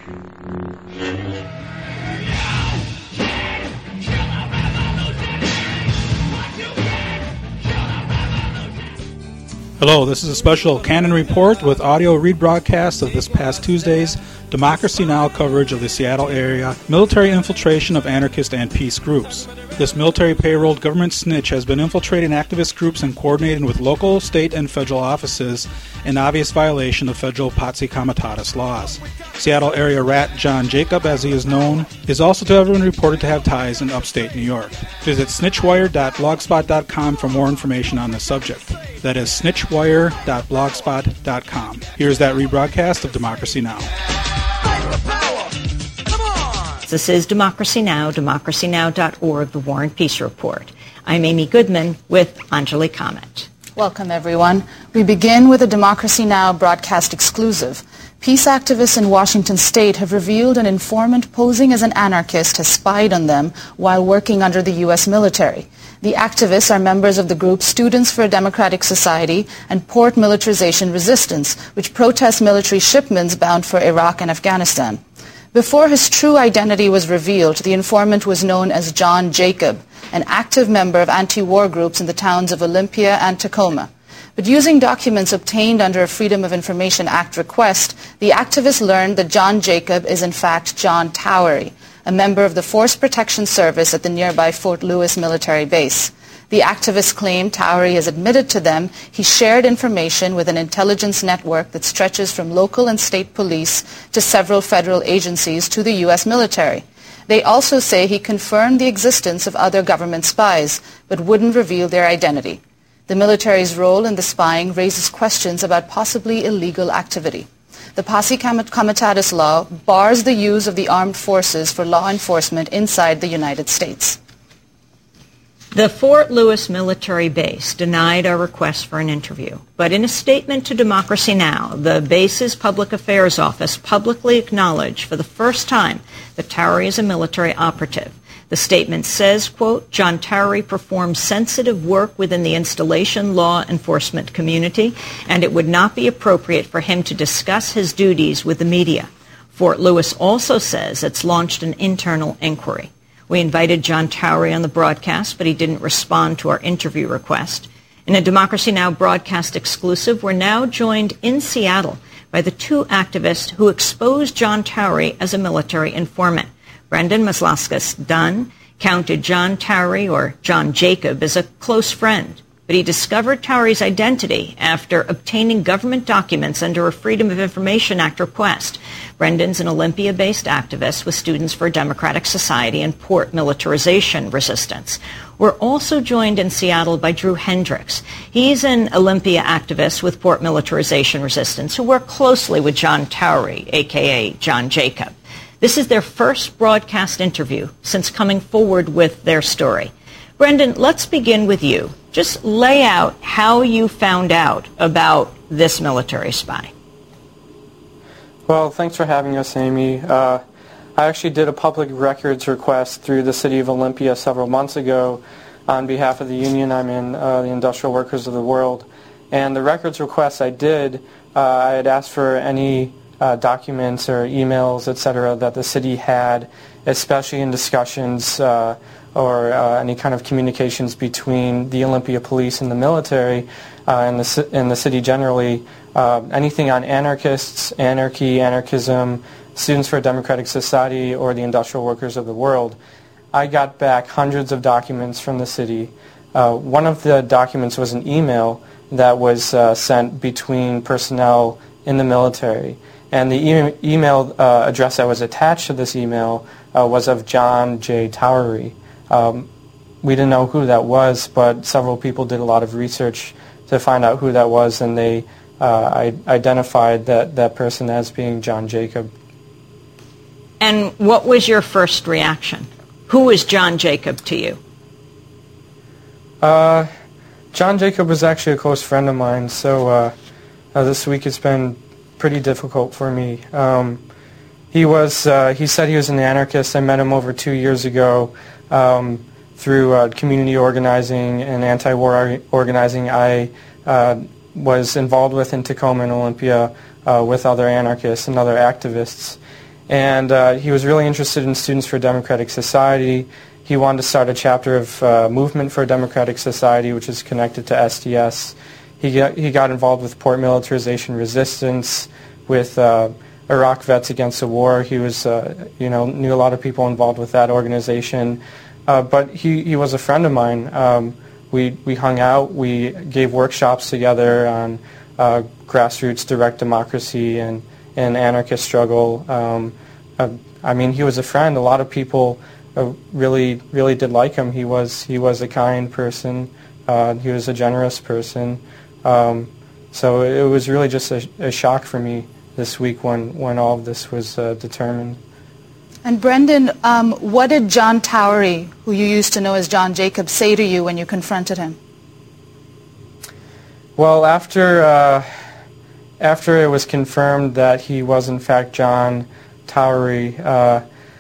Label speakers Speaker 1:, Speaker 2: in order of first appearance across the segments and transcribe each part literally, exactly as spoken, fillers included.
Speaker 1: Hello, this is a special Canon Report with audio rebroadcast of this past Tuesday's Democracy Now! Coverage of the Seattle area military infiltration of anarchist and peace groups. This military payrolled government snitch has been infiltrating activist groups and coordinating with local, state, and federal offices in obvious violation of federal Posse Comitatus laws. Seattle area rat John Jacob, as he is known, is also to have been reported to have ties in upstate New York. Visit snitchwire dot blogspot dot com for more information on this subject. That is snitchwire dot blogspot dot com. Here's that rebroadcast of Democracy Now!
Speaker 2: This is Democracy Now!, democracy now dot org, the War and Peace Report. I'm Amy Goodman with Anjali Kamat.
Speaker 3: Welcome, everyone. We begin with a Democracy Now! Broadcast exclusive. Peace activists in Washington state have revealed an informant posing as an anarchist has spied on them while working under the U S military. The activists are members of the group Students for a Democratic Society and Port Militarization Resistance, which protests military shipments bound for Iraq and Afghanistan. Before his true identity was revealed, the informant was known as John Jacob, an active member of anti-war groups in the towns of Olympia and Tacoma. But using documents obtained under a Freedom of Information Act request, the activists learned that John Jacob is in fact John Towery, a member of the Force Protection Service at the nearby Fort Lewis military base. The activists claim Towery has admitted to them he shared information with an intelligence network that stretches from local and state police to several federal agencies to the U S military. They also say he confirmed the existence of other government spies, but wouldn't reveal their identity. The military's role in the spying raises questions about possibly illegal activity. The Posse Comitatus law bars the use of the armed forces for law enforcement inside the United States.
Speaker 2: The Fort Lewis military base denied our request for an interview, but in a statement to Democracy Now!, the base's public affairs office publicly acknowledged for the first time that Towery is a military operative. The statement says, quote, John Towery performs sensitive work within the installation law enforcement community, and it would not be appropriate for him to discuss his duties with the media. Fort Lewis also says it's launched an internal inquiry. We invited John Towery on the broadcast, but he didn't respond to our interview request. In a Democracy Now! Broadcast exclusive, we're now joined in Seattle by the two activists who exposed John Towery as a military informant. Brendan Maslaskis Dunn counted John Towery, or John Jacob, as a close friend, but he discovered Towery's identity after obtaining government documents under a Freedom of Information Act request. Brendan's an Olympia-based activist with Students for a Democratic Society and Port Militarization Resistance. We're also joined in Seattle by Drew Hendricks. He's an Olympia activist with Port Militarization Resistance who worked closely with John Towery, a k a. John Jacob. This is their first broadcast interview since coming forward with their story. Brendan, let's begin with you. Just lay out how you found out about this military spy.
Speaker 4: Well, thanks for having us, Amy. Uh, I actually did a public records request through the city of Olympia several months ago on behalf of the union I'm in, uh, the Industrial Workers of the World. And the records request I did, uh, I had asked for any uh, documents or emails, et cetera, that the city had, especially in discussions uh, or uh, any kind of communications between the Olympia police and the military uh, and, the, and the city generally. Uh, anything on anarchists, anarchy, anarchism, Students for a Democratic Society, or the Industrial Workers of the World. I got back hundreds of documents from the city. Uh, one of the documents was an email that was uh, sent between personnel in the military. And the e- email uh, address that was attached to this email uh, was of John J. Towery. Um, we didn't know who that was, but several people did a lot of research to find out who that was, and they uh, I identified that, that person as being John Jacob.
Speaker 2: And what was your first reaction? Who was John Jacob to you?
Speaker 4: Uh, John Jacob was actually a close friend of mine, so uh, uh, this week it's been pretty difficult for me. Um, he was, uh, he said he was an anarchist. I met him over two years ago um, through uh, community organizing and anti-war organizing I uh, was involved with in Tacoma and Olympia uh, with other anarchists and other activists. And uh, he was really interested in Students for a Democratic Society. He wanted to start a chapter of uh, Movement for a Democratic Society, which is connected to S D S. He got, he got involved with Port Militarization Resistance, with uh, Iraq Vets Against the War. He was, uh, you know, knew a lot of people involved with that organization. Uh, but he, he was a friend of mine. Um, we, we hung out. We gave workshops together on uh, grassroots direct democracy and, and anarchist struggle. Um, uh, I mean, he was a friend. A lot of people uh, really, really did like him. He was, he was a kind person. Uh, he was a generous person. Um, so it was really just a, a shock for me this week when, when all of this was uh, determined.
Speaker 3: And Brendan, um, what did John Towery, who you used to know as John Jacob, say to you when you confronted him?
Speaker 4: Well, after, uh, after it was confirmed that he was in fact John Towery, uh,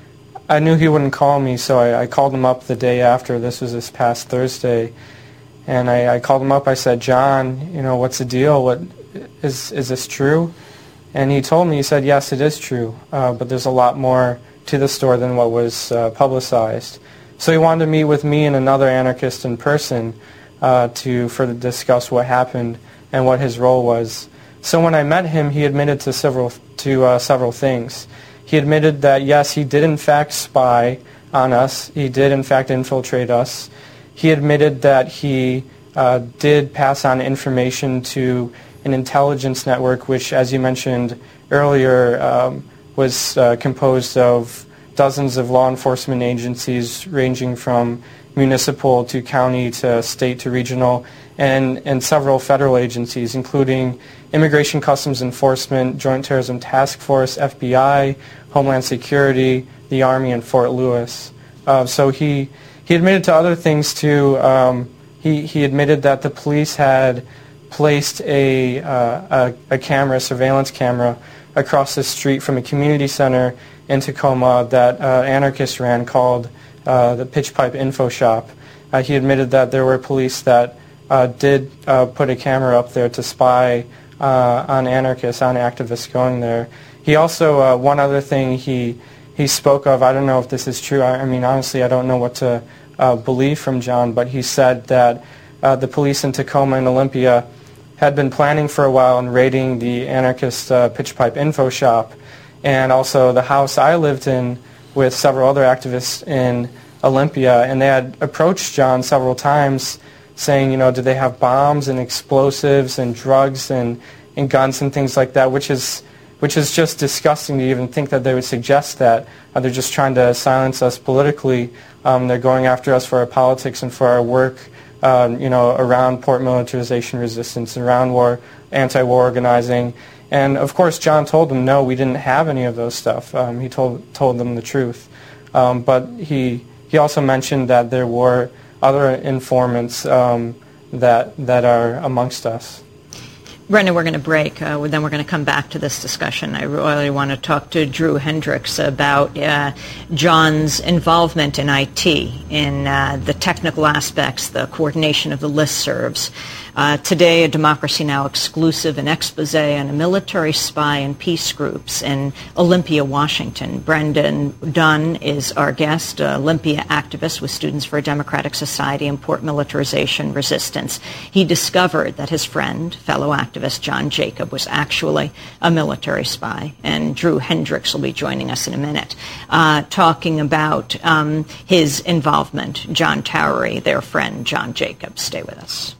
Speaker 4: I knew he wouldn't call me, so I, I called him up the day after. This was this past Thursday. And I, I called him up. I said, John, you know, what's the deal? What is is this true? And he told me, he said, yes, it is true, uh, but there's a lot more to the story than what was uh, publicized. So he wanted to meet with me and another anarchist in person uh, to further discuss what happened and what his role was. So when I met him, he admitted to several to uh, several things. He admitted that yes, he did in fact spy on us. He did in fact infiltrate us. He admitted that he uh, did pass on information to an intelligence network, which, as you mentioned earlier, um, was uh, composed of dozens of law enforcement agencies ranging from municipal to county to state to regional, and, and several federal agencies, including Immigration Customs Enforcement, Joint Terrorism Task Force, F B I, Homeland Security, the Army, and Fort Lewis. Uh, so he... He admitted to other things too. Um, he, he admitted that the police had placed a, uh, a, a camera, a surveillance camera, across the street from a community center in Tacoma that uh, anarchists ran called uh, the Pitch Pipe Info Shop. Uh, he admitted that there were police that uh, did uh, put a camera up there to spy uh, on anarchists, on activists going there. He also, uh, one other thing he he spoke of, I don't know if this is true, I, I mean honestly I don't know what to uh, believe from John, but he said that uh, the police in Tacoma and Olympia had been planning for a while on raiding the anarchist uh, Pitch Pipe Info Shop, and also the house I lived in with several other activists in Olympia, and they had approached John several times saying, you know, did they have bombs and explosives and drugs and, and guns and things like that, which is which is just disgusting to even think that they would suggest that. Uh, they're just trying to silence us politically. Um, they're going after us for our politics and for our work, um, you know, around port militarization resistance, around war, anti-war organizing. And of course, John told them, no, we didn't have any of those stuff. Um, he told told them the truth. Um, but he he also mentioned that there were other informants um, that that are amongst us.
Speaker 2: Brendan, we're going to break. Uh, then we're going to come back to this discussion. I really want to talk to Drew Hendricks about uh, John's involvement in I T, in uh, the technical aspects, the coordination of the listservs. Uh, today, a Democracy Now! Exclusive, an expose on a military spy and peace groups in Olympia, Washington. Brendan Dunn is our guest, uh, Olympia activist with Students for a Democratic Society and Port Militarization Resistance. He discovered that his friend, fellow activist John Jacob, was actually a military spy, and Drew Hendricks will be joining us in a minute, uh, talking about um, his involvement. John Towery, their friend John Jacob. Stay with us.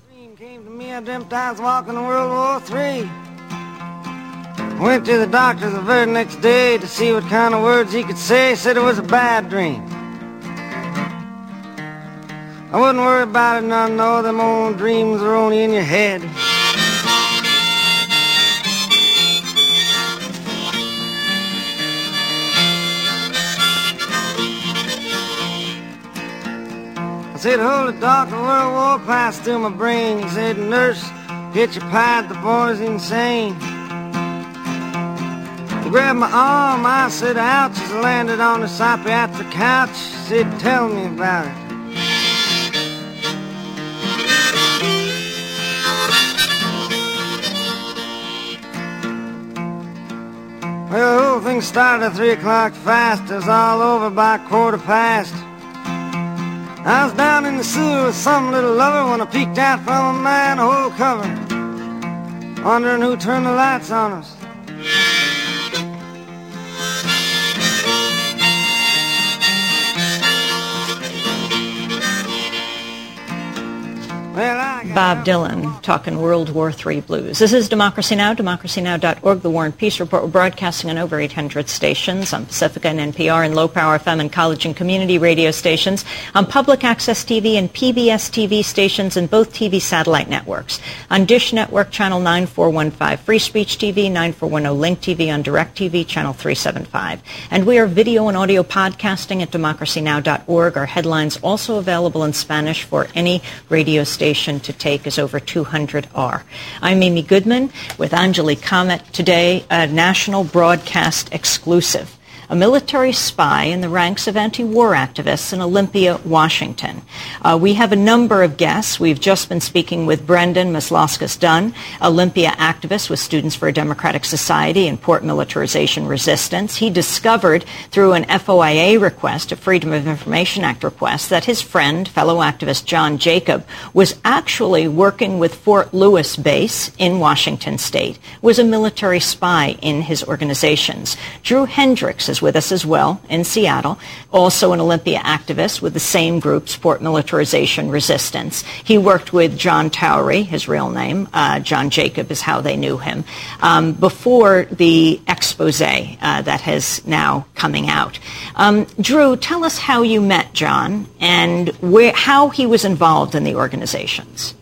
Speaker 5: I dreamt I was walking in World War Three. Went to the doctor the very next day to see what kind of words he could say. Said it was a bad dream. I wouldn't worry about it none, no, them old dreams are only in your head. I said, hold it, doctor, World War passed through my brain. He said, nurse, get your pad, the boy's insane. He grabbed my arm, I said, ouch, as I landed on the psychiatric couch. He said, tell me about it. Well, the whole thing started at three o'clock fast. It was all over by quarter past. I was down in the sewer with some little lover when I peeked out from a manhole cover, wondering who turned the lights on us.
Speaker 2: Bob Dylan talking World War Three blues. This is Democracy Now!, democracy now dot org, the War and Peace Report. We're broadcasting on over eight hundred stations, on Pacifica and N P R, and low-power F M and college and community radio stations, on public access T V and P B S T V stations and both T V satellite networks, on Dish Network, channel nine four one five, Free Speech T V, nine four one zero Link T V, on DirecTV, channel three seventy-five. And we are video and audio podcasting at democracy now dot org. Our headlines also available in Spanish for any radio station to take, as over two hundred are. I'm Amy Goodman with Anjali Kamat. Today, a national broadcast exclusive. A military spy in the ranks of anti-war activists in Olympia, Washington. Uh, we have a number of guests. We've just been speaking with Brendan Maslauskas-Dunn, Olympia activist with Students for a Democratic Society and Port Militarization Resistance. He discovered through an F O I A request, a Freedom of Information Act request, that his friend, fellow activist John Jacob, was actually working with Fort Lewis Base in Washington State, was a military spy in his organizations. Drew Hendricks is with us as well in Seattle, also an Olympia activist with the same group, Port Militarization Resistance. He worked with John Towery, his real name, uh, John Jacob is how they knew him, um, before the expose uh, that has now coming out. Um, Drew, tell us how you met John and where, how he was involved in the organizations.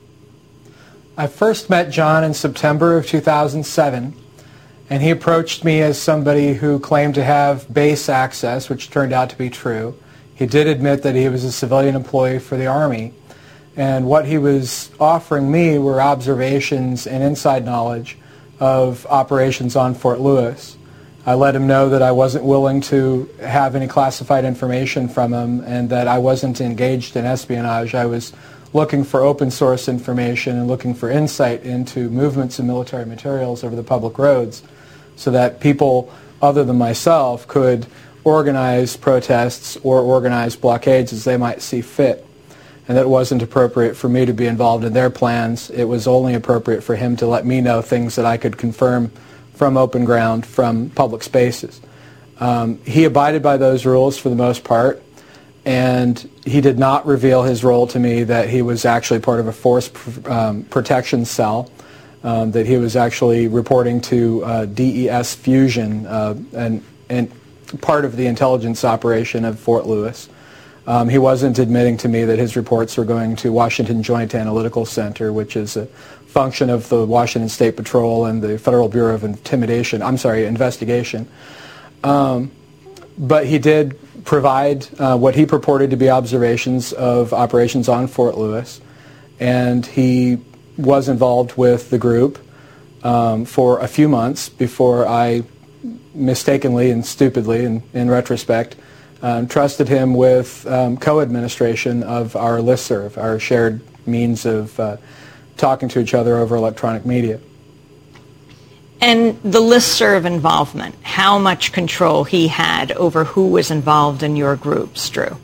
Speaker 6: I first met John in September of two thousand seven. And he approached me as somebody who claimed to have base access, which turned out to be true. He did admit that he was a civilian employee for the Army. And what he was offering me were observations and inside knowledge of operations on Fort Lewis. I let him know that I wasn't willing to have any classified information from him and that I wasn't engaged in espionage. I was looking for open source information and looking for insight into movements of military materials over the public roads, so that people other than myself could organize protests or organize blockades as they might see fit. And that it wasn't appropriate for me to be involved in their plans. It was only appropriate for him to let me know things that I could confirm from open ground, from public spaces. Um, he abided by those rules for the most part, and he did not reveal his role to me that he was actually part of a force pr- um, protection cell. Um, that he was actually reporting to uh, D E S Fusion, uh, and, and part of the intelligence operation of Fort Lewis. Um, he wasn't admitting to me that his reports were going to Washington Joint Analytical Center, which is a function of the Washington State Patrol and the Federal Bureau of Intimidation, I'm sorry, Investigation. Um, but he did provide uh, what he purported to be observations of operations on Fort Lewis, and he was involved with the group um, for a few months before I mistakenly and stupidly, in, in retrospect, um, trusted him with um, co-administration of our listserv, our shared means of uh, talking to each other over electronic media.
Speaker 2: And the listserv involvement, how much control he had over who was involved in your groups, Drew?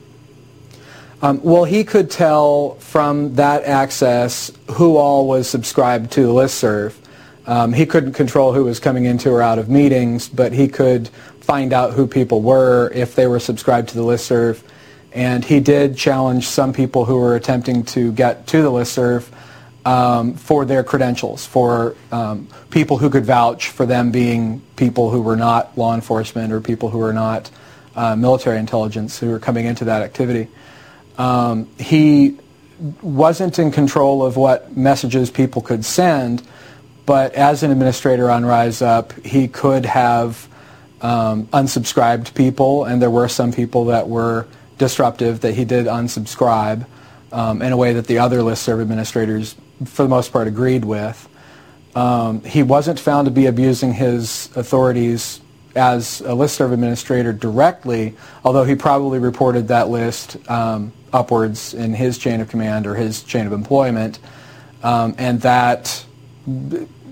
Speaker 6: Um, well, he could tell from that access who all was subscribed to the listserv. Um, he couldn't control who was coming into or out of meetings, but he could find out who people were if they were subscribed to the listserv. And he did challenge some people who were attempting to get to the listserv um, for their credentials, for um, people who could vouch for them being people who were not law enforcement or people who were not uh, military intelligence who were coming into that activity. Um, he wasn't in control of what messages people could send, but as an administrator on Rise Up, he could have um, unsubscribed people, and there were some people that were disruptive that he did unsubscribe um, in a way that the other listserv administrators, for the most part, agreed with. Um, he wasn't found to be abusing his authorities as a listserv administrator directly, although he probably reported that list um, upwards in his chain of command or his chain of employment, um, and that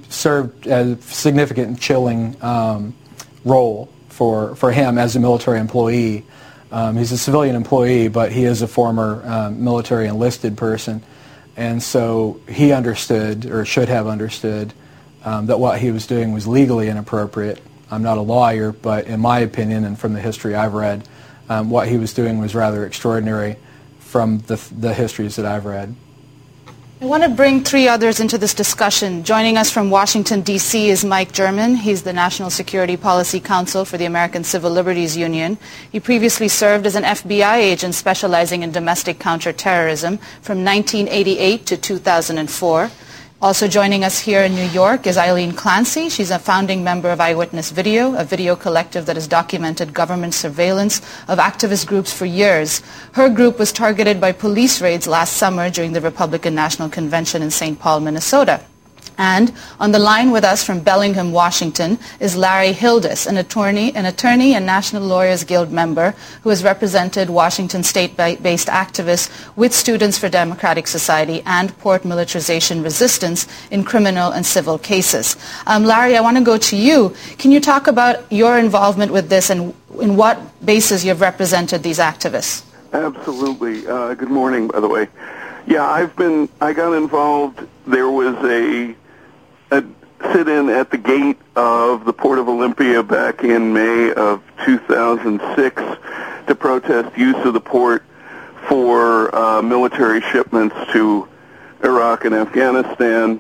Speaker 6: served a significant and chilling um, role for, for him as a military employee. Um, he's a civilian employee, but he is a former um, military enlisted person. And so he understood, or should have understood, um, that what he was doing was legally inappropriate. I'm not a lawyer, but in my opinion and from the history I've read, um, what he was doing was rather extraordinary from the, the histories that I've read.
Speaker 3: I want to bring three others into this discussion. Joining us from Washington, D C is Mike German. He's the National Security Policy Counsel for the American Civil Liberties Union. He previously served as an F B I agent specializing in domestic counterterrorism from nineteen eighty-eight to two thousand four. Also joining us here in New York is Eileen Clancy. She's a founding member of Eyewitness Video, a video collective that has documented government surveillance of activist groups for years. Her group was targeted by police raids last summer during the Republican National Convention in Saint Paul, Minnesota. And on the line with us from Bellingham, Washington, is Larry Hildes, an attorney, an attorney and National Lawyers Guild member who has represented Washington state-based activists with Students for Democratic Society and Port Militarization Resistance in criminal and civil cases. Um, Larry, I want to go to you. Can you talk about your involvement with this and in what basis you've represented these activists?
Speaker 7: Absolutely. Uh, good morning, by the way. Yeah, I've been, I got involved. There was a a sit-in at the gate of the Port of Olympia back in May of two thousand six to protest use of the port for uh, military shipments to Iraq and Afghanistan,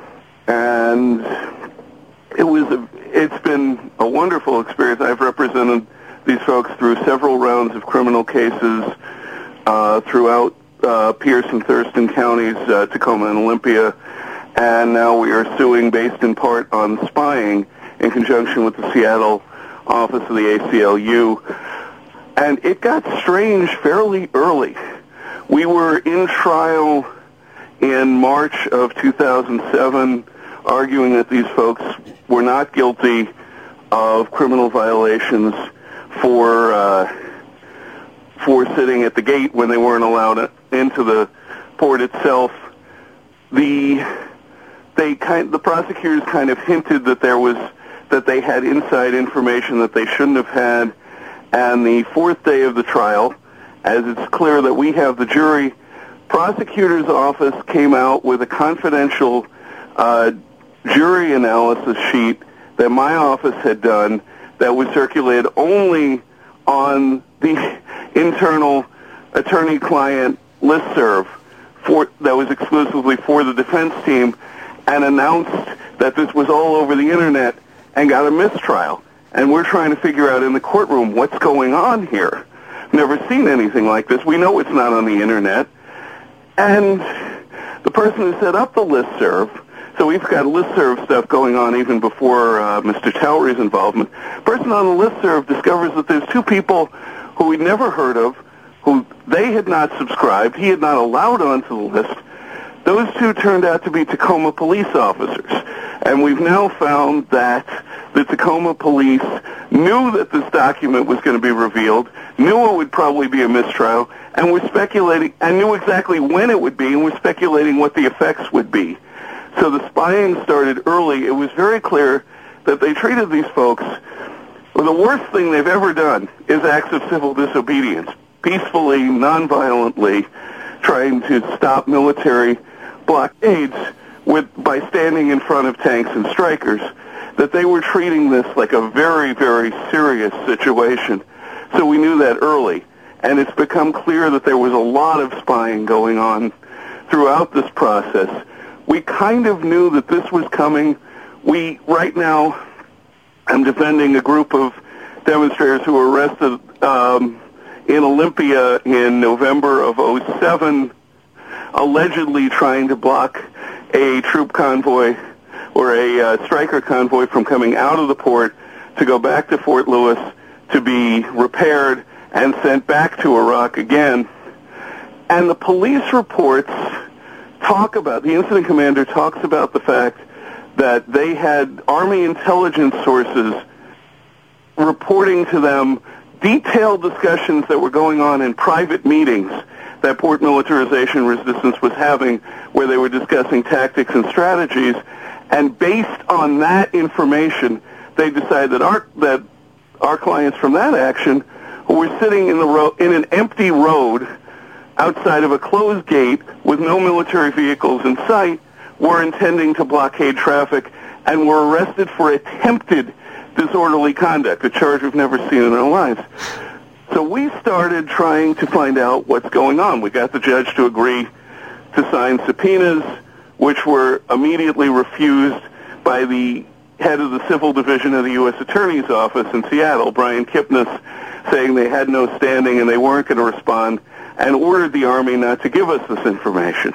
Speaker 7: and it was a, it's been a wonderful experience. I've represented these folks through several rounds of criminal cases uh, throughout uh, Pierce and Thurston counties, uh, Tacoma and Olympia. And now we are suing based in part on spying in conjunction with the Seattle office of the A C L U. And it got strange fairly early. We were in trial in March of two thousand seven, arguing that these folks were not guilty of criminal violations for uh, for sitting at the gate when they weren't allowed into the port itself. The They kind, the prosecutors kind of hinted that there was, that they had inside information that they shouldn't have had. And the fourth day of the trial, as it's clear that we have the jury, prosecutor's office came out with a confidential uh, jury analysis sheet that my office had done that was circulated only on the internal attorney-client listserv for, that was exclusively for the defense team, and announced that this was all over the internet and got a mistrial. And we're trying to figure out in the courtroom what's going on here. Never seen anything like this. We know it's not on the internet. And the person who set up the listserv, so we've got listserv stuff going on even before uh, Mister Towery's involvement. The person on the listserv discovers that there's two people who we'd never heard of, who they had not subscribed, he had not allowed onto the list. Those two turned out to be Tacoma police officers, and we've now found that the Tacoma police knew that this document was going to be revealed, knew it would probably be a mistrial, and were speculating, and knew exactly when it would be, and were speculating what the effects would be. So the spying started early. It was very clear that they treated these folks, well, the worst thing they've ever done is acts of civil disobedience, peacefully, nonviolently, trying to stop military blockades with by standing in front of tanks and strikers, that they were treating this like a very, very serious situation. So we knew that early. And it's become clear that there was a lot of spying going on throughout this process. We kind of knew that this was coming. We, right now, I'm defending a group of demonstrators who were arrested um, in Olympia in November of oh seven, allegedly trying to block a troop convoy or a uh, striker convoy from coming out of the port to go back to Fort Lewis to be repaired and sent back to Iraq again. And the police reports talk about, the incident commander talks about the fact that they had Army intelligence sources reporting to them detailed discussions that were going on in private meetings that Port Militarization Resistance was having, where they were discussing tactics and strategies, And based on that information, they decided that our that our clients from that action, who were sitting in the ro- in an empty road outside of a closed gate with no military vehicles in sight, were intending to blockade traffic and were arrested for attempted disorderly conduct, a charge we've never seen in our lives. So we started trying to find out what's going on. We got the judge to agree to sign subpoenas, which were immediately refused by the head of the Civil Division of the U S Attorney's Office in Seattle, Brian Kipnis, saying they had no standing and they weren't going to respond, and ordered the Army not to give us this information.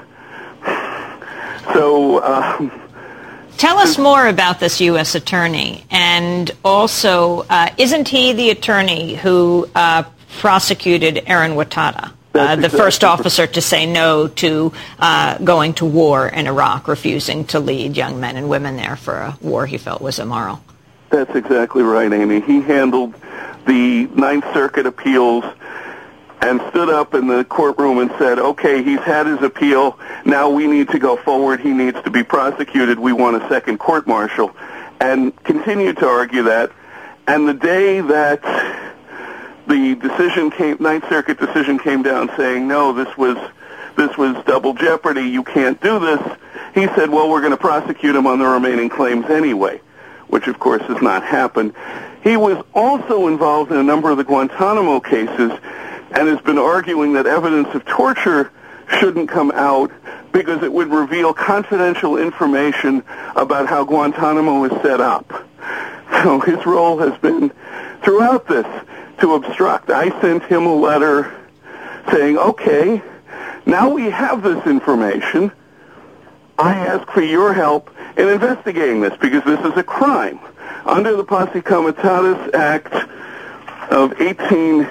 Speaker 7: So... Um,
Speaker 2: Tell us more about this U S attorney, and also, uh, isn't he the attorney who uh, prosecuted Aaron Watada, uh, the first officer to say no to uh, going to war in Iraq, refusing to lead young men and women there for a war he felt was immoral?
Speaker 7: That's exactly right, Amy. He handled the Ninth Circuit appeals and stood up in the courtroom and said, okay, he's had his appeal, now we need to go forward, he needs to be prosecuted, we want a second court-martial, and continued to argue that. And the day that the decision came, Ninth Circuit decision came down saying, no, this was this was double jeopardy, you can't do this, he said, well, we're going to prosecute him on the remaining claims anyway, which of course has not happened. He was also involved in a number of the Guantanamo cases, and has been arguing that evidence of torture shouldn't come out because it would reveal confidential information about how Guantanamo is set up. So his role has been, throughout this, to obstruct. I sent him a letter saying, okay, now we have this information. I ask for your help in investigating this because this is a crime. Under the Posse Comitatus Act of eighteen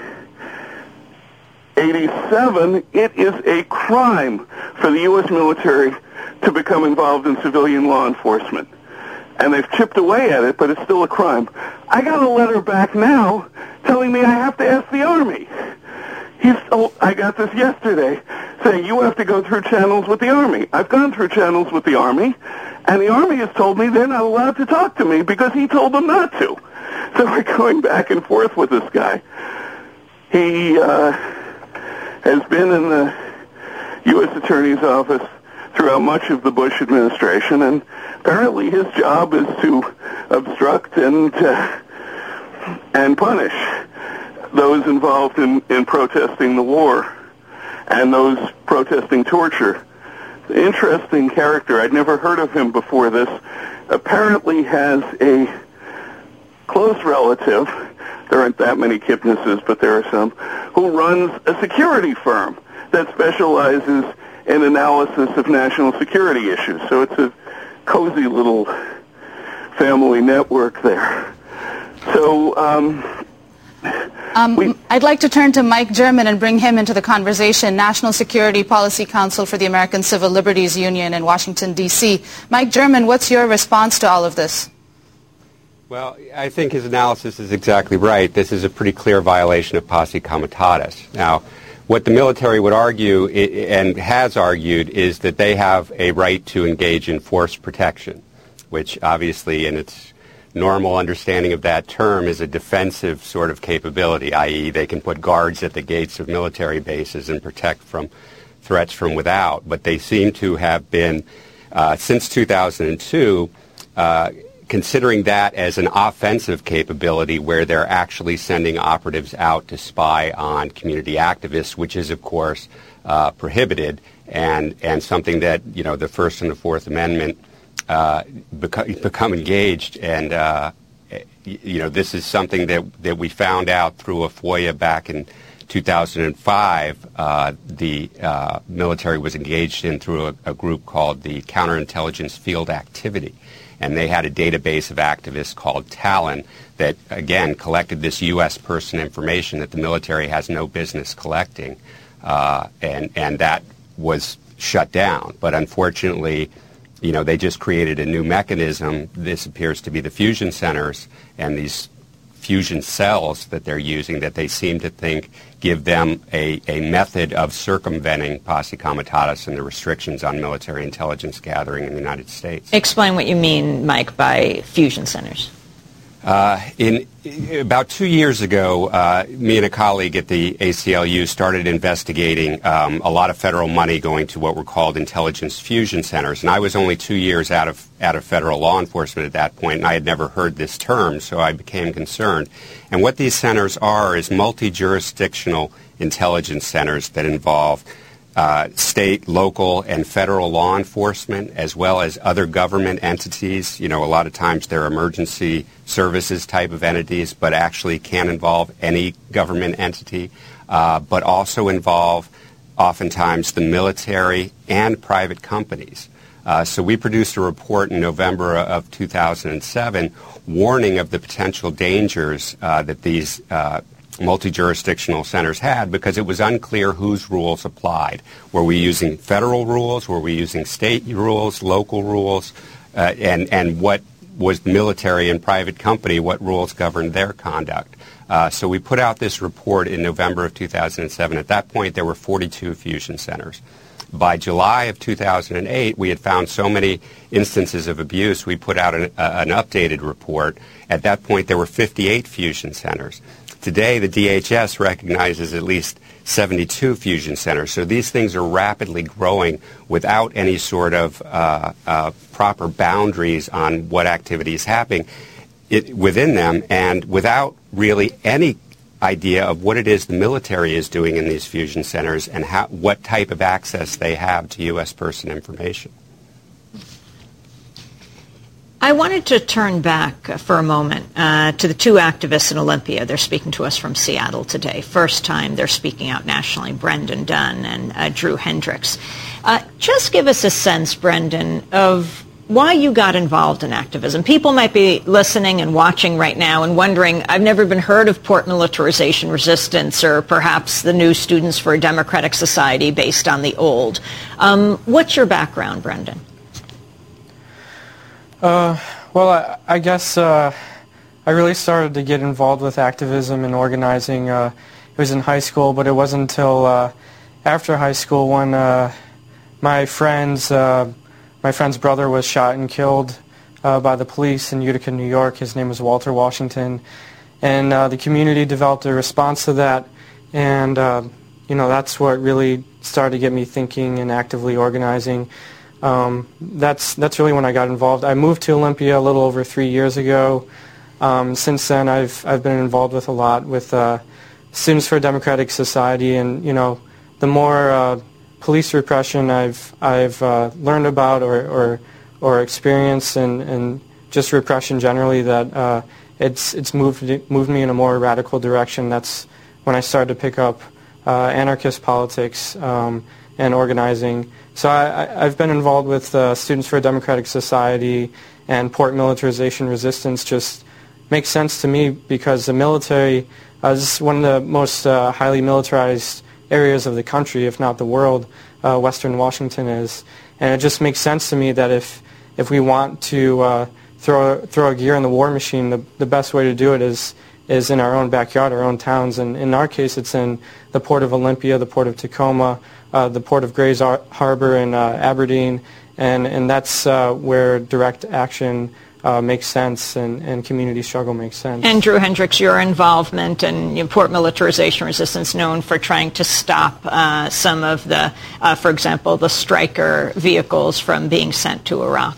Speaker 7: eighty-seven, it is a crime for the U S military to become involved in civilian law enforcement. And they've chipped away at it, but it's still a crime. I got a letter back now telling me I have to ask the Army. He's, oh, I got this yesterday saying you have to go through channels with the Army. I've gone through channels with the Army, and the Army has told me they're not allowed to talk to me because he told them not to. So we're going back and forth with this guy. He... Uh, has been in the U S Attorney's Office throughout much of the Bush administration, and apparently his job is to obstruct and uh, and punish those involved in, in protesting the war and those protesting torture. Interesting character. I'd never heard of him before this. Apparently has a close relative, there aren't that many Kipnises, but there are some, who runs a security firm that specializes in analysis of national security issues. So it's a cozy little family network there. So, um...
Speaker 3: Um, we, I'd like to turn to Mike German and bring him into the conversation, National Security Policy Council for the American Civil Liberties Union in Washington, D C Mike German, what's your response to all of this?
Speaker 8: Well, I think his analysis is exactly right. This is a pretty clear violation of Posse Comitatus. Now, what the military would argue and has argued is that they have a right to engage in force protection, which obviously in its normal understanding of that term is a defensive sort of capability, that is they can put guards at the gates of military bases and protect from threats from without. But they seem to have been, uh, since two thousand two, uh, considering that as an offensive capability where they're actually sending operatives out to spy on community activists, which is, of course, uh, prohibited and, and something that, you know, the First and the Fourth Amendment uh, beco- become engaged. And, uh, you know, this is something that, that we found out through a FOIA back in two thousand five. Uh, the uh, military was engaged in through a, a group called the Counterintelligence Field Activity. And they had a database of activists called Talon that, again, collected this U S person information that the military has no business collecting. Uh, and, and that was shut down. But unfortunately, you know, they just created a new mechanism. This appears to be the fusion centers, and these fusion cells that they're using that they seem to think give them a, a method of circumventing posse comitatus and the restrictions on military intelligence gathering in the United States.
Speaker 2: Explain what you mean, Mike, by fusion centers.
Speaker 8: Uh, in about two years ago, uh, me and a colleague at the A C L U started investigating um, a lot of federal money going to what were called intelligence fusion centers. And I was only two years out of out of federal law enforcement at that point, and I had never heard this term, so I became concerned. And what these centers are is multi-jurisdictional intelligence centers that involve Uh, state, local, and federal law enforcement, as well as other government entities. You know, a lot of times they're emergency services type of entities, but actually can involve any government entity, uh, but also involve oftentimes the military and private companies. Uh, so we produced a report in November of two thousand seven warning of the potential dangers uh, that these uh, multi-jurisdictional centers had, because it was unclear whose rules applied. Were we using federal rules? Were we using state rules, local rules? Uh, and, and what was military and private company, what rules governed their conduct? Uh, so we put out this report in November of two thousand seven. At that point, there were forty-two fusion centers. By July of two thousand eight, we had found so many instances of abuse, we put out an, uh, an updated report. At that point, there were fifty-eight fusion centers. Today, the D H S recognizes at least seventy-two fusion centers. So these things are rapidly growing without any sort of uh, uh, proper boundaries on what activity is happening it, within them, and without really any idea of what it is the military is doing in these fusion centers and how, what type of access they have to U S person information.
Speaker 2: I wanted to turn back uh, for a moment uh, to the two activists in Olympia. They're speaking to us from Seattle today. First time they're speaking out nationally, Brendan Dunn and uh, Drew Hendricks. Uh, just give us a sense, Brendan, of why you got involved in activism. People might be listening and watching right now and wondering, I've never even heard of Port Militarization Resistance or perhaps the new Students for a Democratic Society based on the old. Um, what's your background, Brendan?
Speaker 4: Uh, well, I, I guess uh, I really started to get involved with activism and organizing. Uh, it was in high school, but it wasn't until uh, after high school when uh, my friend's uh, my friend's brother was shot and killed uh, by the police in Utica, New York. His name was Walter Washington, and uh, the community developed a response to that, and uh, you know that's what really started to get me thinking and actively organizing. Um, that's that's really when I got involved. I moved to Olympia a little over three years ago. Um, since then, I've I've been involved with a lot with uh, Students for a Democratic Society, and you know, the more uh, police repression I've I've uh, learned about or or, or experienced, and, and just repression generally, that uh, it's it's moved moved me in a more radical direction. That's when I started to pick up uh, anarchist politics um, and organizing. So I, I've been involved with uh, Students for a Democratic Society, and Port Militarization Resistance just makes sense to me because the military uh, is one of the most uh, highly militarized areas of the country, if not the world. Uh, Western Washington is, and it just makes sense to me that if if we want to uh, throw throw a gear in the war machine, the the best way to do it is is in our own backyard, our own towns, and in our case, it's in the Port of Olympia, the Port of Tacoma, uh, the Port of Grays Ar- Harbor in uh, Aberdeen, and and that's uh, where direct action Uh, makes sense, and, and community struggle makes sense.
Speaker 2: And Drew Hendricks, your involvement in you know, Port Militarization Resistance, known for trying to stop uh, some of the, uh, for example, the Stryker vehicles from being sent to Iraq.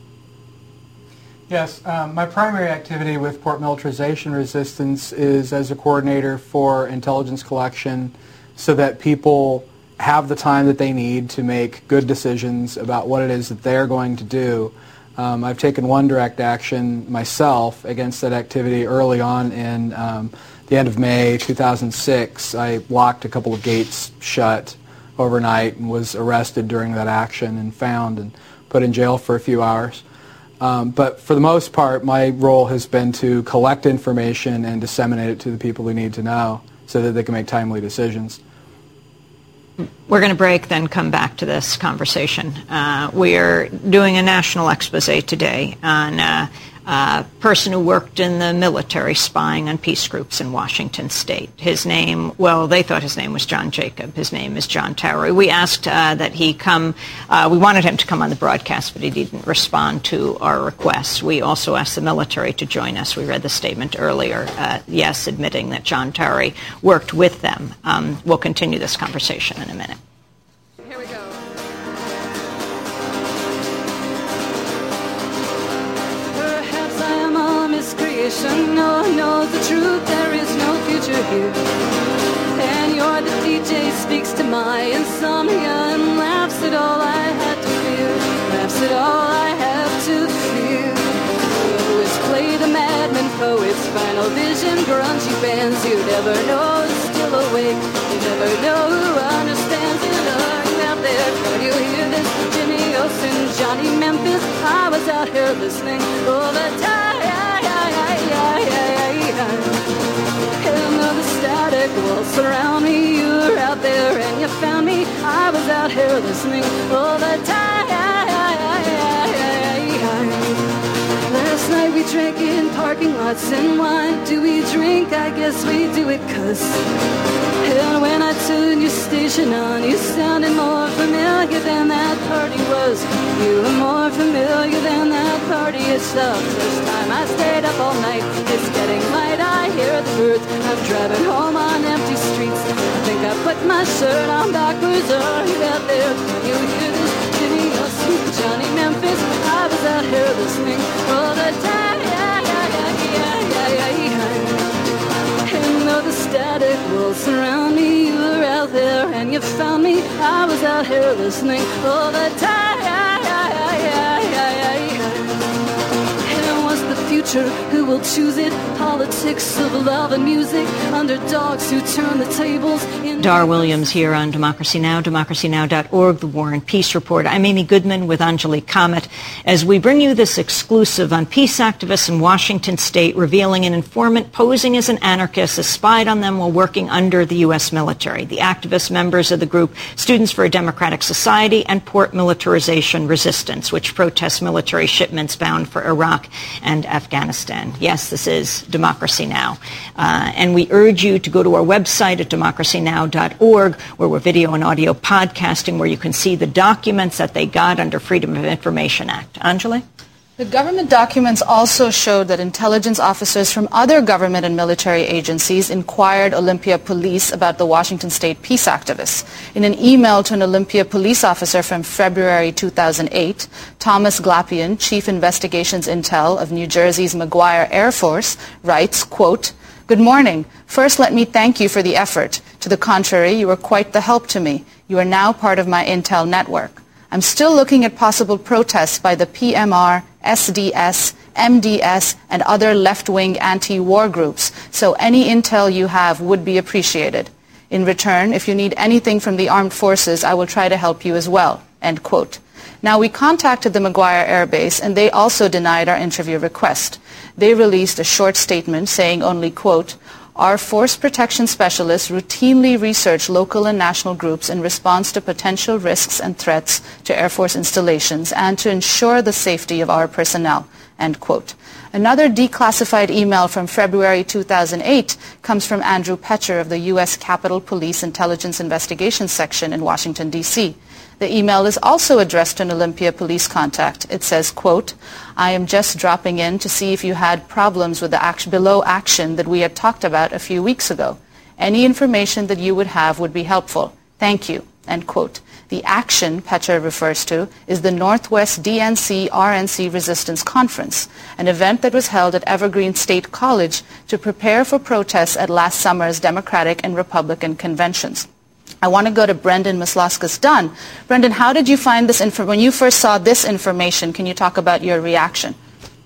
Speaker 6: Yes, um, my primary activity with Port Militarization Resistance is as a coordinator for intelligence collection so that people have the time that they need to make good decisions about what it is that they're going to do. Um, I've taken one direct action myself against that activity early on in um, the end of May two thousand six. I locked a couple of gates shut overnight and was arrested during that action and found and put in jail for a few hours. Um, but for the most part, my role has been to collect information and disseminate it to the people who need to know so that they can make timely decisions.
Speaker 2: We're going to break, then come back to this conversation. Uh, we are doing a national expose today on uh, uh, person who worked in the military spying on peace groups in Washington State. His name, well, they thought his name was John Jacob. His name is John Towery. We asked uh, that he come, uh, we wanted him to come on the broadcast, but he didn't respond to our requests. We also asked the military to join us. We read the statement earlier, uh, yes, admitting that John Towery worked with them. Um, we'll continue this conversation in a minute.
Speaker 9: Here we go. Perhaps I am a miscreation. No one knows the truth. There is no future here. And you're the D J speaks to my insomnia and laughs at all I had to fear. Laughs at all I have to fear. Poets play the madman poets, final vision, grungy bands. You never know who's still awake. You never know who understands. You know out there. Can you hear this? Jimmy Olsen, Johnny Memphis. I was out here listening all the time. And though the static will surround me, you were out there and you found me. I was out here listening all the time. Last night we drank in parking lots and wine. Do we drink? I guess we do it 'cause. And when I turned your station on, you sounded more familiar than that party was. You were more familiar than that party. It's the first time I stayed up all night. It's getting light, I hear the birds. I'm driving home on empty streets. I think I put my shirt on backwards. Are you out there? Can you hear this? Jimmy Olsen, Johnny Memphis. I was out here listening all the time. Yeah, yeah, yeah, yeah, yeah, yeah. And though the static will surround me, you were out there and you found me. I was out here listening all the time. Yeah, yeah, yeah, yeah, yeah, yeah. And what's the future? Who will choose it? Politics of love and music. Underdogs who turn the tables. In
Speaker 2: Dar Williams here on Democracy Now!, democracy now dot org, the War and Peace Report. I'm Amy Goodman with Anjali Kamat as we bring you this exclusive on peace activists in Washington State revealing an informant posing as an anarchist has spied on them while working under the U S military. The activist members of the group Students for a Democratic Society and Port Militarization Resistance, which protests military shipments bound for Iraq and Afghanistan. Yes, this is Democracy Now! Uh, and we urge you to go to our website at democracy now dot org, where we're video and audio podcasting, where you can see the documents that they got under Freedom of Information Act. Anjali?
Speaker 3: The government documents also showed that intelligence officers from other government and military agencies inquired Olympia Police about the Washington State peace activists. In an email to an Olympia police officer from February two thousand eight, Thomas Glapian, Chief Investigations Intel of New Jersey's McGuire Air Force, writes, quote, "Good morning. First, let me thank you for the effort. To the contrary, you were quite the help to me. You are now part of my intel network. I'm still looking at possible protests by the P M R, S D S, M D S, and other left-wing anti-war groups, so any intel you have would be appreciated. In return, if you need anything from the armed forces, I will try to help you as well." End quote. Now, we contacted the McGuire Air Base, and they also denied our interview request. They released a short statement saying only, quote, "Our force protection specialists routinely research local and national groups in response to potential risks and threats to Air Force installations and to ensure the safety of our personnel." End quote. Another declassified email from February two thousand eight comes from Andrew Petcher of the U S Capitol Police Intelligence Investigations Section in Washington, D C The email is also addressed to an Olympia police contact. It says, quote, "I am just dropping in to see if you had problems with the action, below action that we had talked about a few weeks ago. Any information that you would have would be helpful. Thank you." End quote. The action Petcher refers to is the Northwest D N C R N C Resistance Conference, an event that was held at Evergreen State College to prepare for protests at last summer's Democratic and Republican conventions. I want to go to Brendan Maslauskas-Dunn. Brendan, how did you find this info? When you first saw this information, can you talk about your reaction?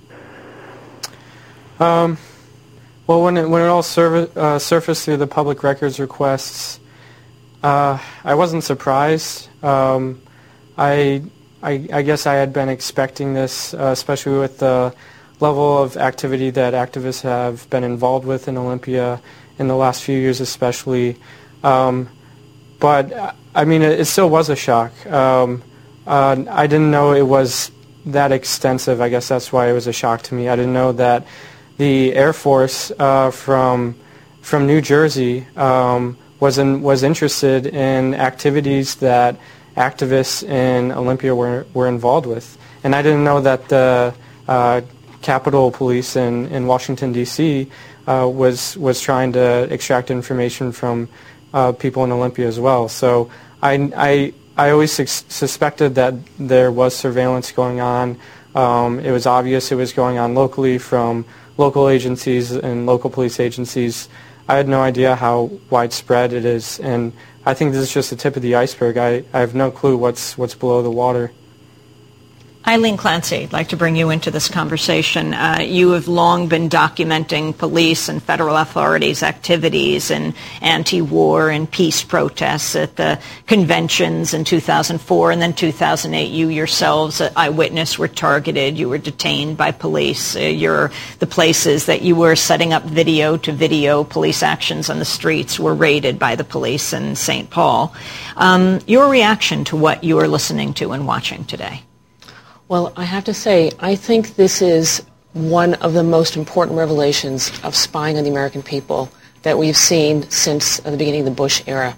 Speaker 4: Um, well, when it, when it all surf- uh, surfaced through the public records requests, uh, I wasn't surprised. Um, I, I, I guess I had been expecting this, uh, especially with the level of activity that activists have been involved with in Olympia in the last few years especially. Um, but, I mean, it, it still was a shock. Um, uh, I didn't know it was that extensive. I guess that's why it was a shock to me. I didn't know that the Air Force uh, from from New Jersey um, was in, was interested in activities that activists in Olympia were were involved with, and I didn't know that the uh, Capitol Police in, in Washington D C uh, was was trying to extract information from uh, people in Olympia as well. So I I I always sus- suspected that there was surveillance going on. Um, it was obvious it was going on locally from local agencies and local police agencies. I had no idea how widespread it is, and I think this is just the tip of the iceberg. I, I have no clue what's what's below the water.
Speaker 2: Eileen Clancy, I'd like to bring you into this conversation. Uh, you have long been documenting police and federal authorities' activities in anti-war and peace protests at the conventions in two thousand four and then two thousand eight. You yourselves, uh, eyewitness, were targeted. You were detained by police. Uh, you're, the places that you were setting up video-to-video police actions on the streets were raided by the police in Saint Paul. Um, your reaction to what you are listening to and watching today?
Speaker 10: Well, I have to say, I think this is one of the most important revelations of spying on the American people that we've seen since the beginning of the Bush era.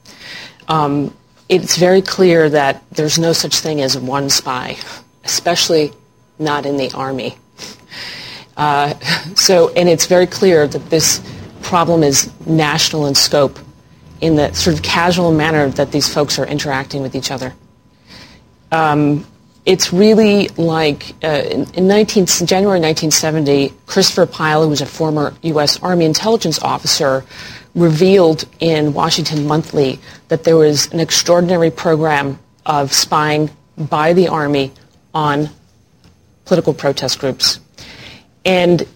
Speaker 10: Um, it's very clear that there's no such thing as one spy, especially not in the Army. Uh, so, and it's very clear that this problem is national in scope in the sort of casual manner that these folks are interacting with each other. Um, It's really like uh, in, in nineteen, January nineteen seventy, Christopher Pyle, who was a former U S Army intelligence officer, revealed in Washington Monthly that there was an extraordinary program of spying by the Army on political protest groups. And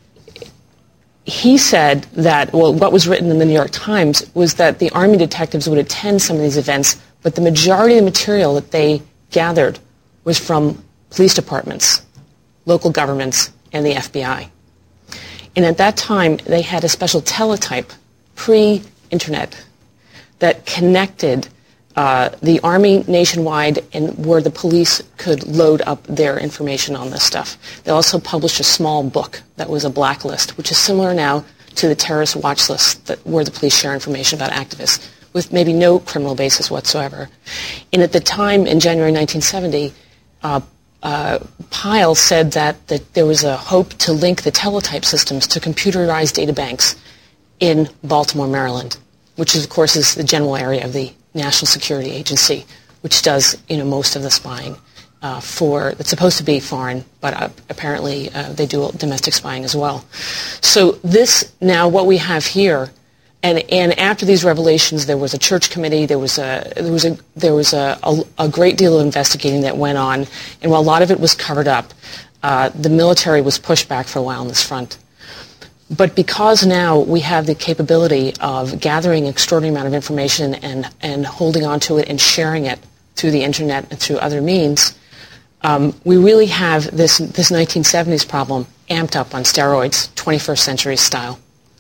Speaker 10: he said that, well, what was written in the New York Times was that the Army detectives would attend some of these events, but the majority of the material that they gathered was from police departments, local governments, and the F B I. And at that time, they had a special teletype, pre-internet, that connected uh, the Army nationwide and where the police could load up their information on this stuff. They also published a small book that was a blacklist, which is similar now to the terrorist watch list that, where the police share information about activists, with maybe no criminal basis whatsoever. And at the time, in January nineteen seventy, Uh, uh, Pyle said that, that there was a hope to link the teletype systems to computerized data banks in Baltimore, Maryland, which is, of course, is the general area of the National Security Agency, which does, you know, most of the spying uh, for, it's supposed to be foreign, but uh, apparently uh, they do domestic spying as well. So this, now what we have here, And, and after these revelations, there was a church committee. There was a there was a there was a, a, a great deal of investigating that went on, and while a lot of it was covered up, uh, the military was pushed back for a while on this front. But because now we have the capability of gathering an extraordinary amount of information and and holding on to it and sharing it through the internet and through other means, um, we really have this this nineteen seventies problem amped up on steroids, twenty-first century style,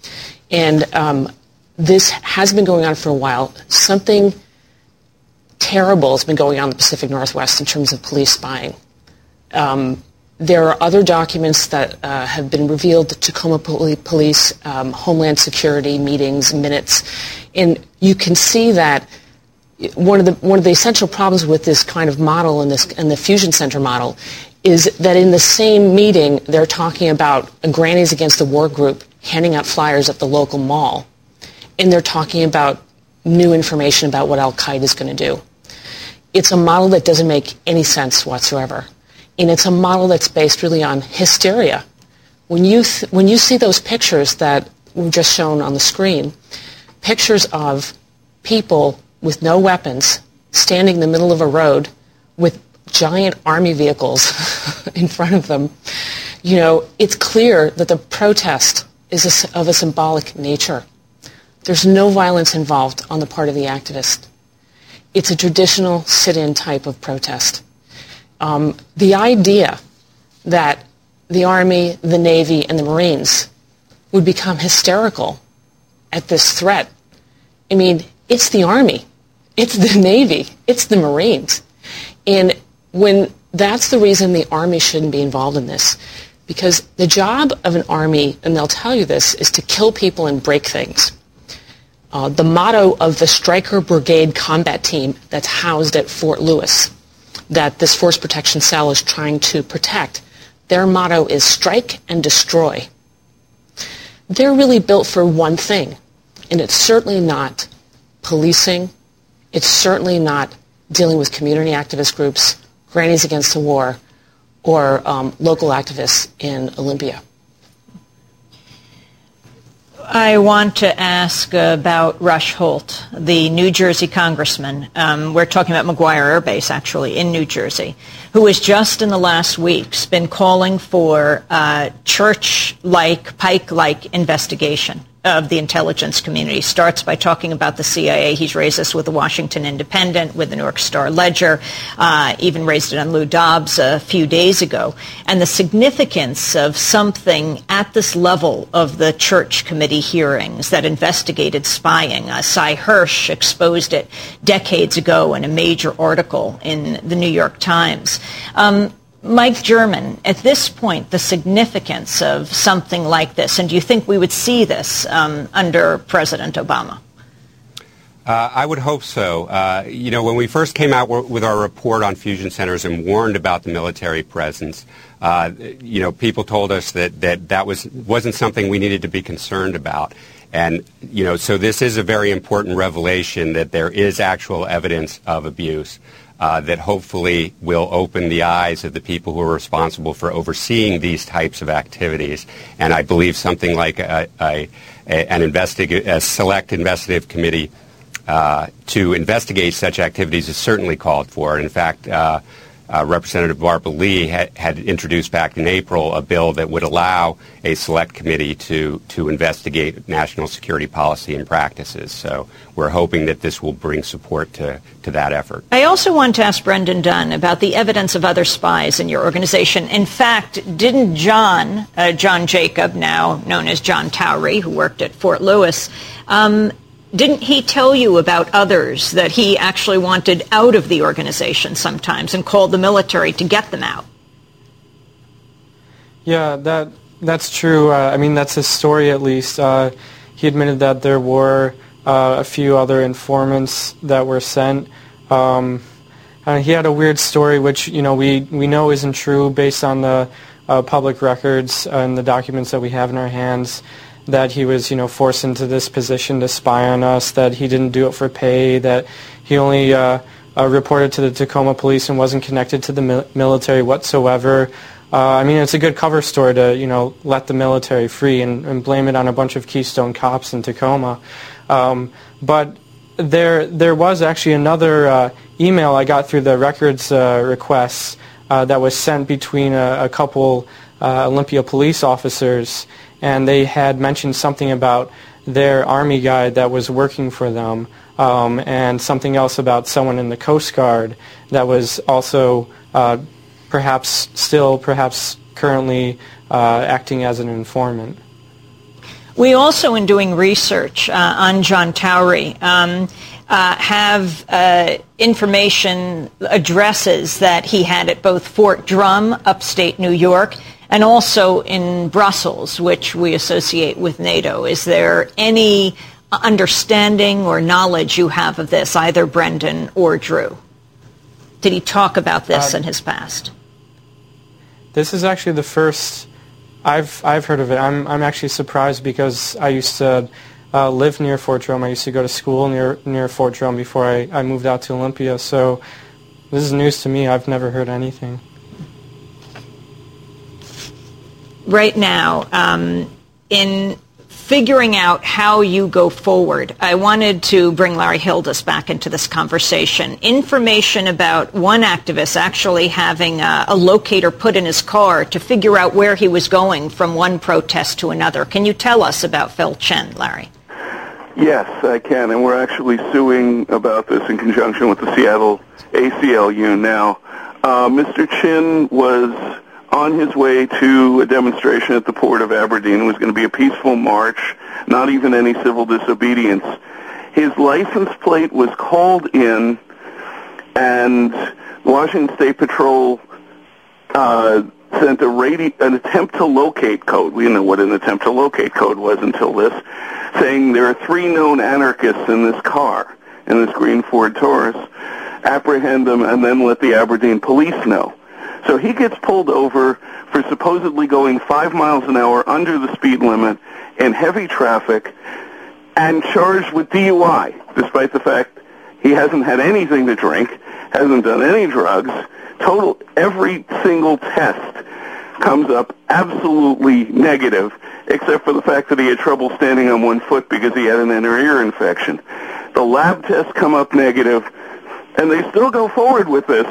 Speaker 10: and um, this has been going on for a while. Something terrible has been going on in the Pacific Northwest in terms of police spying. Um, there are other documents that uh, have been revealed, Tacoma Police, um, Homeland Security meetings, minutes, and you can see that one of the one of the essential problems with this kind of model and this and the Fusion Center model is that in the same meeting they're talking about Grannies Against the War group handing out flyers at the local mall. And they're talking about new information about what Al-Qaeda is going to do. It's a model that doesn't make any sense whatsoever. And it's a model that's based really on hysteria. When you, th- when you see those pictures that were just shown on the screen, pictures of people with no weapons standing in the middle of a road with giant army vehicles in front of them, you know, it's clear that the protest is a, of a symbolic nature. There's no violence involved on the part of the activist. It's a traditional sit-in type of protest. Um, the idea that the Army, the Navy, and the Marines would become hysterical at this threat. I mean, it's the Army, it's the Navy, it's the Marines. And when that's the reason the Army shouldn't be involved in this. Because the job of an Army, and they'll tell you this, is to kill people and break things. Uh, the motto of the Stryker Brigade combat team that's housed at Fort Lewis, that this force protection cell is trying to protect, their motto is strike and destroy. They're really built for one thing, and it's certainly not policing. It's certainly not dealing with community activist groups, Grannies Against the War, or um, local activists in Olympia.
Speaker 2: I want to ask about Rush Holt, the New Jersey congressman. Um, we're talking about McGuire Air Base, actually, in New Jersey, who has just in the last weeks been calling for uh, church-like, Pike-like investigation of the intelligence community. Starts by talking about the C I A. He's raised this with the Washington Independent, with the New York Star Ledger, uh, even raised it on Lou Dobbs a few days ago. And the significance of something at this level of the church committee hearings that investigated spying. Uh, Cy Hirsch exposed it decades ago in a major article in the New York Times. Um, Mike German, at this point, the significance of something like this, and do you think we would see this um, under President Obama?
Speaker 8: Uh, I would hope so. Uh, you know, when we first came out w- with our report on fusion centers and warned about the military presence, uh, you know, people told us that that, that was, wasn't something we needed to be concerned about. And, you know, so this is a very important revelation that there is actual evidence of abuse. Uh, that hopefully will open the eyes of the people who are responsible for overseeing these types of activities. And I believe something like a, a, a, an investig- a select investigative committee uh, to investigate such activities is certainly called for. And in fact, uh, uh, Representative Barbara Lee had, had introduced back in April a bill that would allow a select committee to, to investigate national security policy and practices. So we're hoping that this will bring support to, to that effort.
Speaker 2: I also want to ask Brendan Dunn about the evidence of other spies in your organization. In fact, didn't John, uh, John Jacob, now known as John Towery, who worked at Fort Lewis, um, didn't he tell you about others that he actually wanted out of the organization sometimes and called the military to get them out?
Speaker 4: Yeah, that that's true. Uh, I mean, that's his story at least. Uh, he admitted that there were uh, a few other informants that were sent. Um, and he had a weird story, which you know we we know isn't true based on the uh, public records and the documents that we have in our hands. That he was, you know, forced into this position to spy on us, that he didn't do it for pay, that he only uh, uh, reported to the Tacoma police and wasn't connected to the mil- military whatsoever. Uh, I mean, it's a good cover story to, you know, let the military free and, and blame it on a bunch of Keystone cops in Tacoma. Um, but there, there was actually another uh, email I got through the records uh, requests uh, that was sent between a, a couple uh, Olympia police officers. And they had mentioned something about their Army guy that was working for them, um, and something else about someone in the Coast Guard that was also uh, perhaps still, perhaps currently uh, acting as an informant.
Speaker 2: We also, in doing research uh, on John Towery, um, uh, have uh, information, addresses that he had at both Fort Drum, upstate New York, and also in Brussels, which we associate with NATO. Is there any understanding or knowledge you have of this, either Brendan or Drew? Did he talk about this uh, in his past?
Speaker 4: This is actually the first I've I've heard of it. I'm I'm actually surprised because I used to uh, live near Fort Drum. I used to go to school near near Fort Drum before I, I moved out to Olympia. So this is news to me. I've never heard anything.
Speaker 2: Right now, um, in figuring out how you go forward, I wanted to bring Larry Hildas back into this conversation. Information about one activist actually having a, a locator put in his car to figure out where he was going from one protest to another. Can you tell us about Phil Chen, Larry?
Speaker 7: Yes, I can, and we're actually suing about this in conjunction with the Seattle A C L U now. Uh, Mister Chin was on his way to a demonstration at the Port of Aberdeen. It was going to be a peaceful march, not even any civil disobedience. His license plate was called in, and Washington State Patrol uh, sent a radi- an attempt to locate code. We didn't know what an attempt to locate code was until this, saying there are three known anarchists in this car, in this green Ford Taurus. Apprehend them and then let the Aberdeen police know. So he gets pulled over for supposedly going five miles an hour under the speed limit in heavy traffic and charged with D U I, despite the fact he hasn't had anything to drink, hasn't done any drugs. Total, every single test comes up absolutely negative, except for the fact that he had trouble standing on one foot because he had an inner ear infection. The lab tests come up negative, and they still go forward with this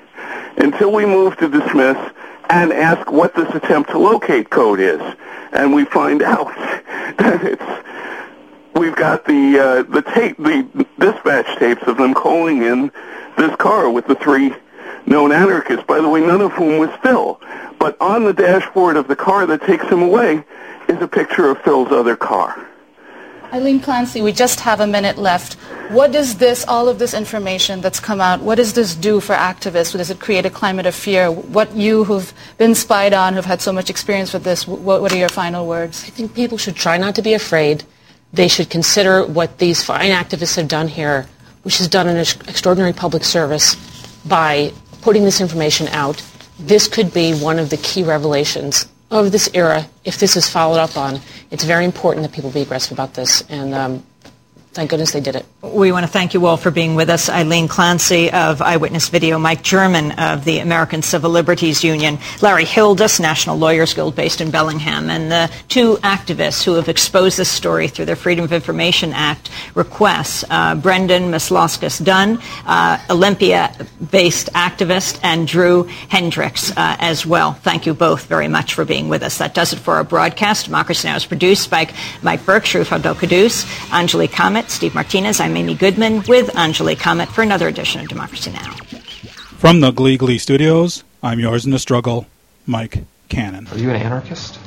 Speaker 7: until we move to dismiss and ask what this attempt to locate code is. And we find out that it's, we've got the, uh, the tape, the dispatch tapes of them calling in this car with the three known anarchists, by the way, none of whom was Phil. But on the dashboard of the car that takes him away is a picture of Phil's other car.
Speaker 3: Eileen Clancy, we just have a minute left. What does this, all of this information that's come out, what does this do for activists? Does it create a climate of fear? What you who've been spied on, who've had so much experience with this, what, what are your final words?
Speaker 10: I think people should try not to be afraid. They should consider what these fine activists have done here, which has done an ex- extraordinary public service by putting this information out. This could be one of the key revelations of this era. If this is followed up on, it's very important that people be aggressive about this, and um, thank goodness they did it.
Speaker 2: We want to thank you all for being with us. Eileen Clancy of Eyewitness Video, Mike German of the American Civil Liberties Union, Larry Hildas, National Lawyers Guild based in Bellingham, and the two activists who have exposed this story through their Freedom of Information Act requests, uh, Brendan Maslauskas-Dunn, uh, Olympia-based activist, and Drew Hendricks uh, as well. Thank you both very much for being with us. That does it for our broadcast. Democracy Now! Is produced by Mike Burke, Sharif Abdel-Kadus, Anjali Kamet, Steve Martinez. I'm Amy Goodman with Anjali Kamet for another edition of Democracy Now!
Speaker 1: From the Glee Glee Studios, I'm yours in the struggle, Mike Cannon.
Speaker 11: Are you an anarchist?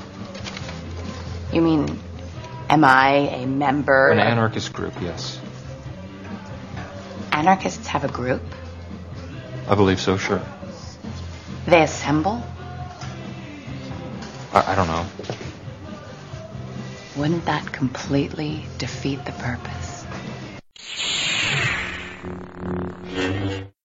Speaker 12: You mean, am I a member?
Speaker 11: An anarchist group, yes.
Speaker 12: Anarchists have a group?
Speaker 11: I believe so, sure.
Speaker 12: They assemble?
Speaker 11: I, I don't know.
Speaker 12: Wouldn't that completely defeat the purpose?